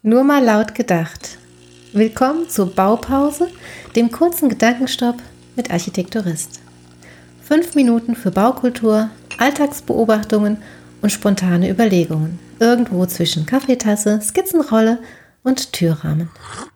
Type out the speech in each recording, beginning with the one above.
Nur mal laut gedacht. Willkommen zur Baupause, dem kurzen Gedankenstopp mit Architekturist. 5 Minuten für Baukultur, Alltagsbeobachtungen und spontane Überlegungen. Irgendwo zwischen Kaffeetasse, Skizzenrolle und Türrahmen.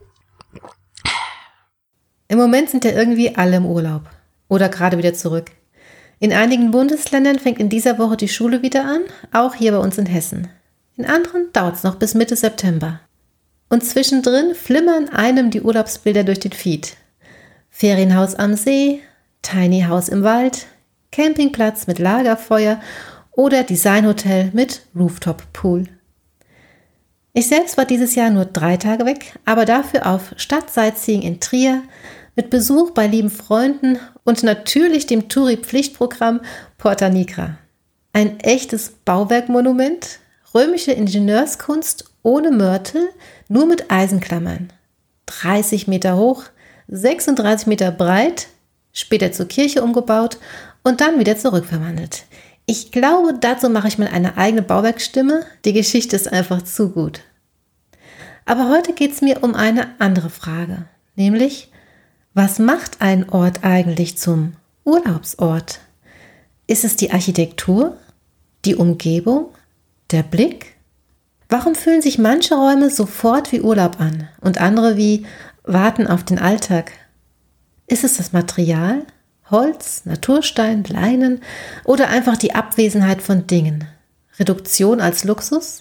Im Moment sind ja irgendwie alle im Urlaub oder gerade wieder zurück. In einigen Bundesländern fängt in dieser Woche die Schule wieder an, auch hier bei uns in Hessen. In anderen dauert es noch bis Mitte September. Und zwischendrin flimmern einem die Urlaubsbilder durch den Feed. Ferienhaus am See, Tiny House im Wald, Campingplatz mit Lagerfeuer oder Designhotel mit Rooftop-Pool. Ich selbst war dieses Jahr nur 3 Tage weg, aber dafür auf Stadtsightseeing in Trier, mit Besuch bei lieben Freunden und natürlich dem Touri-Pflichtprogramm Porta Nigra. Ein echtes Bauwerkmonument, römische Ingenieurskunst ohne Mörtel, nur mit Eisenklammern. 30 Meter hoch, 36 Meter breit, später zur Kirche umgebaut und dann wieder zurückverwandelt. Ich glaube, dazu mache ich mal eine eigene Bauwerkstimme. Die Geschichte ist einfach zu gut. Aber heute geht es mir um eine andere Frage, nämlich, was macht ein Ort eigentlich zum Urlaubsort? Ist es die Architektur, die Umgebung, der Blick? Warum fühlen sich manche Räume sofort wie Urlaub an und andere wie Warten auf den Alltag? Ist es das Material, Holz, Naturstein, Leinen oder einfach die Abwesenheit von Dingen? Reduktion als Luxus?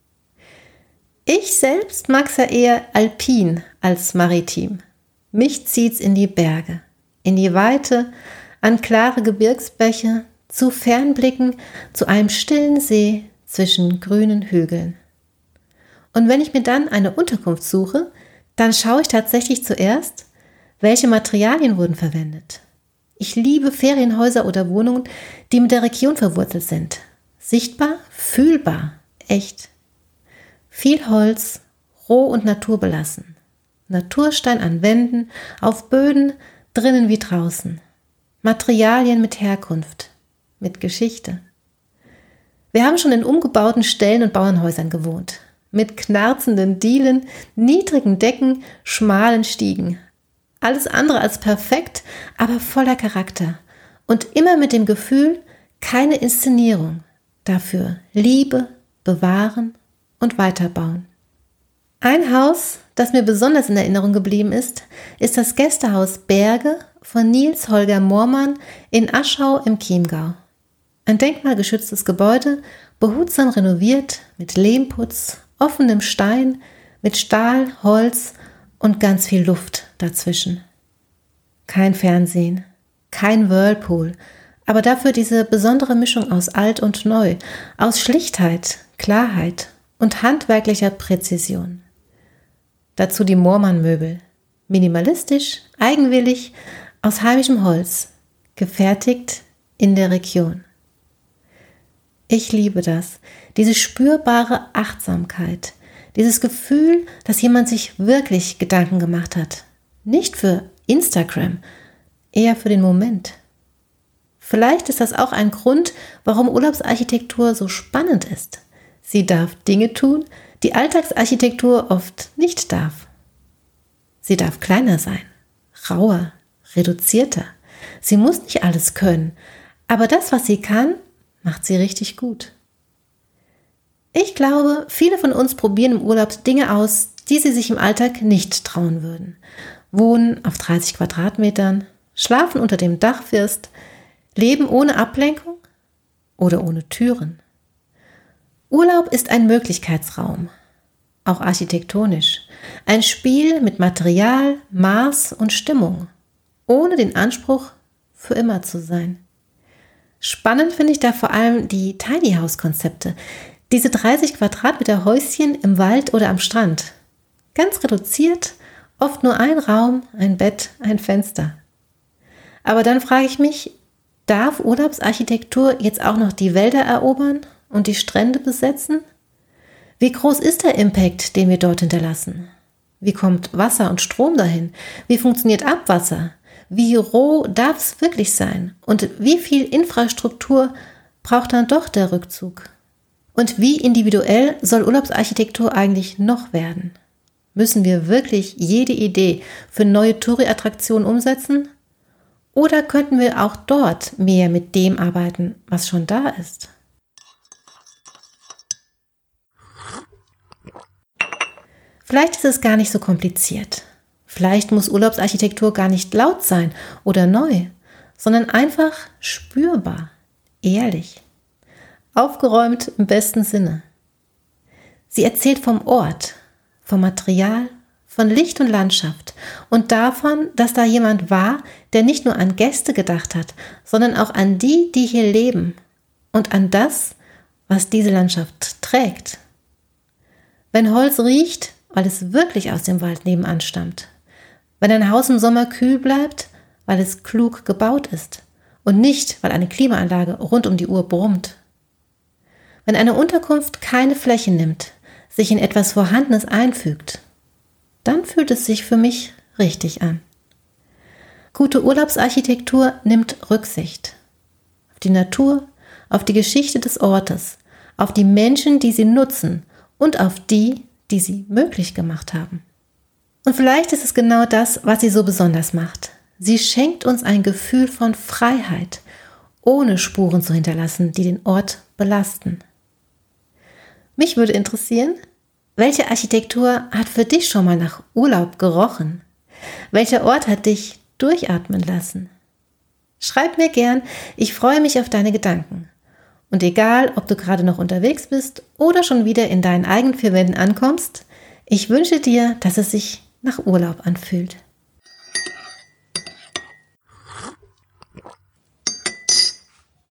Ich selbst mag es ja eher alpin als maritim. Mich zieht's in die Berge, in die Weite, an klare Gebirgsbäche, zu Fernblicken, zu einem stillen See zwischen grünen Hügeln. Und wenn ich mir dann eine Unterkunft suche, dann schaue ich tatsächlich zuerst, welche Materialien wurden verwendet. Ich liebe Ferienhäuser oder Wohnungen, die mit der Region verwurzelt sind. Sichtbar, fühlbar, echt. Viel Holz, roh und naturbelassen. Naturstein an Wänden, auf Böden, drinnen wie draußen. Materialien mit Herkunft, mit Geschichte. Wir haben schon in umgebauten Ställen und Bauernhäusern gewohnt. Mit knarzenden Dielen, niedrigen Decken, schmalen Stiegen. Alles andere als perfekt, aber voller Charakter. Und immer mit dem Gefühl, keine Inszenierung. Dafür Liebe, bewahren und weiterbauen. Ein Haus, das mir besonders in Erinnerung geblieben ist das Gästehaus Berge von Nils Holger Moormann in Aschau im Chiemgau. Ein denkmalgeschütztes Gebäude, behutsam renoviert, mit Lehmputz, offenem Stein, mit Stahl, Holz und ganz viel Luft dazwischen. Kein Fernsehen, kein Whirlpool, aber dafür diese besondere Mischung aus alt und neu, aus Schlichtheit, Klarheit und handwerklicher Präzision. Dazu die Moormann-Möbel, minimalistisch, eigenwillig, aus heimischem Holz, gefertigt in der Region. Ich liebe das, diese spürbare Achtsamkeit, dieses Gefühl, dass jemand sich wirklich Gedanken gemacht hat. Nicht für Instagram, eher für den Moment. Vielleicht ist das auch ein Grund, warum Urlaubsarchitektur so spannend ist. Sie darf Dinge tun, die Alltagsarchitektur oft nicht darf. Sie darf kleiner sein, rauer, reduzierter. Sie muss nicht alles können, aber das, was sie kann, macht sie richtig gut. Ich glaube, viele von uns probieren im Urlaub Dinge aus, die sie sich im Alltag nicht trauen würden. Wohnen auf 30 Quadratmetern, schlafen unter dem Dachfirst, leben ohne Ablenkung oder ohne Türen. Urlaub ist ein Möglichkeitsraum, auch architektonisch. Ein Spiel mit Material, Maß und Stimmung, ohne den Anspruch, für immer zu sein. Spannend finde ich da vor allem die Tiny House Konzepte. Diese 30 Quadratmeter Häuschen im Wald oder am Strand. Ganz reduziert, oft nur ein Raum, ein Bett, ein Fenster. Aber dann frage ich mich, darf Urlaubsarchitektur jetzt auch noch die Wälder erobern und die Strände besetzen? Wie groß ist der Impact, den wir dort hinterlassen? Wie kommt Wasser und Strom dahin? Wie funktioniert Abwasser? Wie roh darf es wirklich sein? Und wie viel Infrastruktur braucht dann doch der Rückzug? Und wie individuell soll Urlaubsarchitektur eigentlich noch werden? Müssen wir wirklich jede Idee für neue Touri-Attraktionen umsetzen? Oder könnten wir auch dort mehr mit dem arbeiten, was schon da ist? Vielleicht ist es gar nicht so kompliziert. Vielleicht muss Urlaubsarchitektur gar nicht laut sein oder neu, sondern einfach spürbar, ehrlich, aufgeräumt im besten Sinne. Sie erzählt vom Ort, vom Material, von Licht und Landschaft und davon, dass da jemand war, der nicht nur an Gäste gedacht hat, sondern auch an die, die hier leben und an das, was diese Landschaft trägt. Wenn Holz riecht, weil es wirklich aus dem Wald nebenan stammt. Wenn ein Haus im Sommer kühl bleibt, weil es klug gebaut ist und nicht, weil eine Klimaanlage rund um die Uhr brummt. Wenn eine Unterkunft keine Fläche nimmt, sich in etwas Vorhandenes einfügt, dann fühlt es sich für mich richtig an. Gute Urlaubsarchitektur nimmt Rücksicht auf die Natur, auf die Geschichte des Ortes, auf die Menschen, die sie nutzen und auf die, die sie möglich gemacht haben. Und vielleicht ist es genau das, was sie so besonders macht. Sie schenkt uns ein Gefühl von Freiheit, ohne Spuren zu hinterlassen, die den Ort belasten. Mich würde interessieren, welche Architektur hat für dich schon mal nach Urlaub gerochen? Welcher Ort hat dich durchatmen lassen? Schreib mir gern, ich freue mich auf deine Gedanken. Und egal, ob du gerade noch unterwegs bist oder schon wieder in deinen eigenen vier Wänden ankommst, ich wünsche dir, dass es sich nach Urlaub anfühlt.